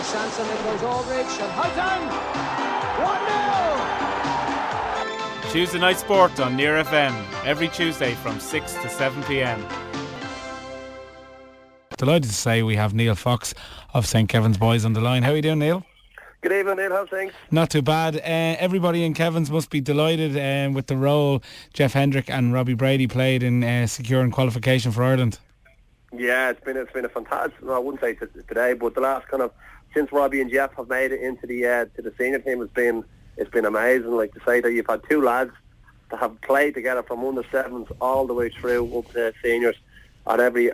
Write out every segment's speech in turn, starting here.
Sanson, it goes Aldridge and Houghton. 1-0. Tuesday Night Sport on Near FM every Tuesday from 6 to 7 p.m. Delighted to say we have Neil Fox of St. Kevin's Boys on the line. How are you doing, Neil? Good evening, Neil. How's things? Not too bad. Everybody in Kevin's must be delighted with the role Jeff Hendrick and Robbie Brady played in securing qualification for Ireland. Yeah, it's been a fantastic. No, I wouldn't say today, but the last kind of since Robbie and Jeff have made it into the to the senior team, it's been amazing. Like to say that you've had two lads that have played together from under sevens all the way through up to seniors at every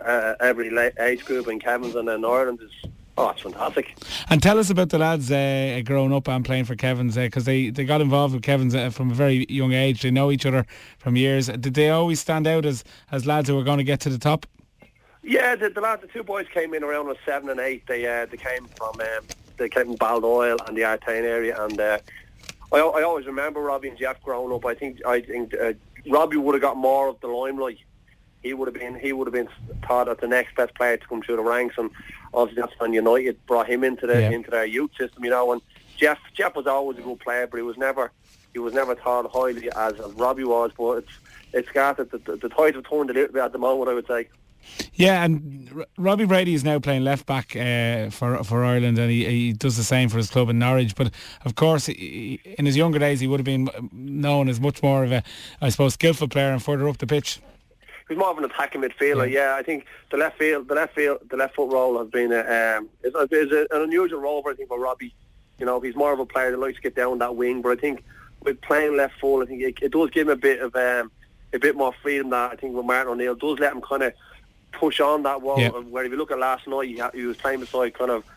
age group in Kevin's and in Ireland is. Oh, it's fantastic. And tell us about the lads growing up and playing for Kevin's, because they got involved with Kevin's from a very young age. They know each other from years. Did they always stand out as lads who were going to get to the top? Yeah, the two boys came in around 7 and 8. They came from Baldoyle and the Artane area, and I always remember Robbie and Jeff growing up. I think Robbie would have got more of the limelight. He would have been thought as the next best player to come through the ranks, and obviously that's when United brought him into their youth system, you know. And Jeff was always a good player, but he was never thought highly as Robbie was. But it's got that the tides have turned a little bit at the moment, I would say. Yeah, and Robbie Brady is now playing left back for Ireland, and he does the same for his club in Norwich. But of course, in his younger days, he would have been known as much more of a, I suppose, skillful player and further up the pitch. He's more of an attacking midfielder. Yeah, I think the left foot role has been is an unusual role for Robbie. You know, he's more of a player that likes to get down that wing. But I think with playing left full, I think it does give him a bit more freedom. That I think with Martin O'Neill does let him kind of push on that wall. Yeah. Where if you look at last night, he was playing beside kind of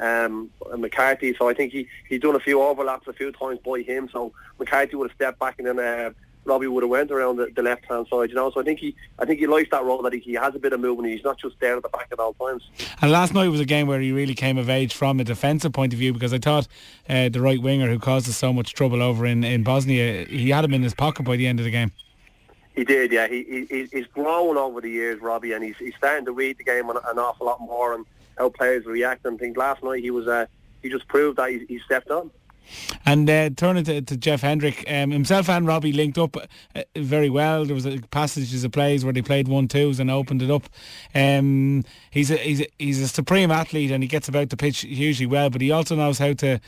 McCarthy. So I think he's done a few overlaps a few times by him. So McCarthy would have stepped back and then. Robbie would have went around the left hand side, you know. So I think he likes that role, that he has a bit of movement. He's not just there at the back at all times. And last night was a game where he really came of age from a defensive point of view, because I thought the right winger who caused us so much trouble over in Bosnia, he had him in his pocket by the end of the game. He did, yeah. He's grown over the years, Robbie, and he's starting to read the game an awful lot more and how players react and things. Last night he just proved that he stepped on. And turning to Jeff Hendrick, himself and Robbie linked up very well. There was passages of plays where they played 1-2s and opened it up. He's a supreme athlete, and he gets about the pitch hugely well, but he also knows how to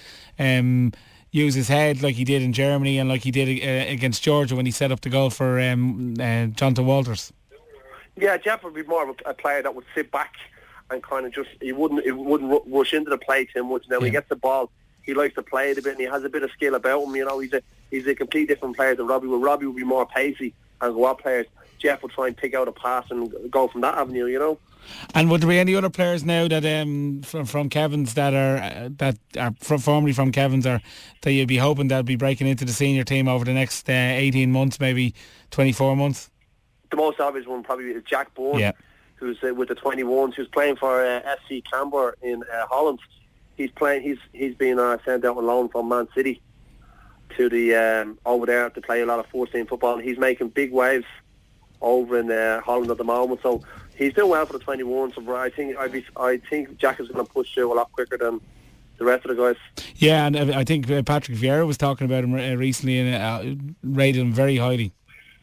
use his head like he did in Germany and like he did against Georgia when he set up the goal for Jonathan Walters. Yeah, Jeff would be more of a player that would sit back and kind of just he wouldn't rush into the play too much. Now when he gets the ball, he likes to play it a bit, and he has a bit of skill about him. You know, he's a complete different player than Robbie. Well, Robbie would be more pacey and go up players. Jeff would try and pick out a pass and go from that avenue. You know. And would there be any other players now that from Kevin's that are formerly from Kevin's, or that you'd be hoping they'll be breaking into the senior team over the next 18 months, maybe 24 months? The most obvious one probably is Jack Bourne, who's with the 21s, who's playing for FC Camber in Holland. He's playing. He's been sent out on loan from Man City to the over there to play a lot of 14 football. And he's making big waves over in Holland at the moment. So he's doing well for the 21. So I think Jack is going to push through a lot quicker than the rest of the guys. Yeah, and I think Patrick Vieira was talking about him recently and rated him very highly.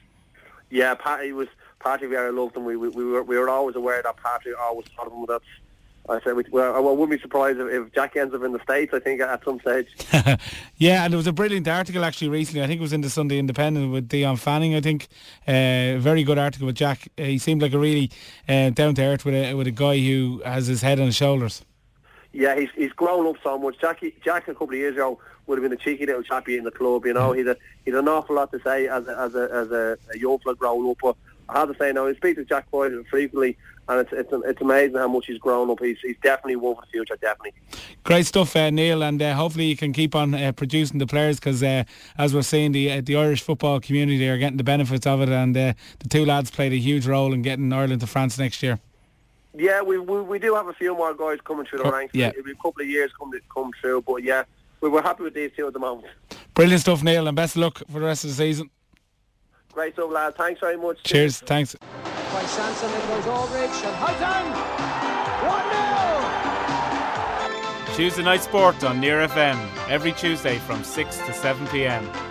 Yeah, Patrick Vieira loved him. We were always aware that Patrick always thought of him. That's. I said, I wouldn't be surprised if Jack ends up in the States, I think, at some stage. Yeah, and there was a brilliant article actually recently, I think it was in the Sunday Independent with Dion Fanning, I think. Very good article with Jack. He seemed like a really down-to-earth with a guy who has his head on his shoulders. Yeah, he's grown up so much. Jack a couple of years ago would have been a cheeky little chappie in the club, you know. He's an awful lot to say as a young fella growing up, but I have to say now, I speak to Jack quite frequently, and it's amazing how much he's grown up. He's definitely one for the future, definitely. Great stuff, Neil, and hopefully you can keep on producing the players, because as we're seeing, the Irish football community are getting the benefits of it, and the two lads played a huge role in getting Ireland to France next year. Yeah, we do have a few more guys coming through the ranks. It'll be a couple of years come through, but yeah, we're happy with these two at the moment. Brilliant stuff, Neil, and best of luck for the rest of the season. Great stuff, lads. Thanks very much. Cheers. Thanks. By Sanson, it goes Aldridge and Houghton. 1-0. Tuesday Night Sport on Near FM every Tuesday from 6 to 7 p.m.